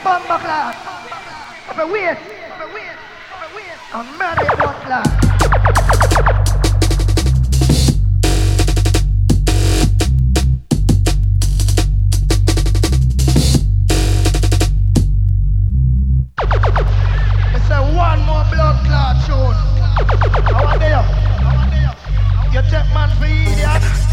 bomber class. If I wait, I'm ready for class. One more blood clot tune. I want you. You take man for idiot.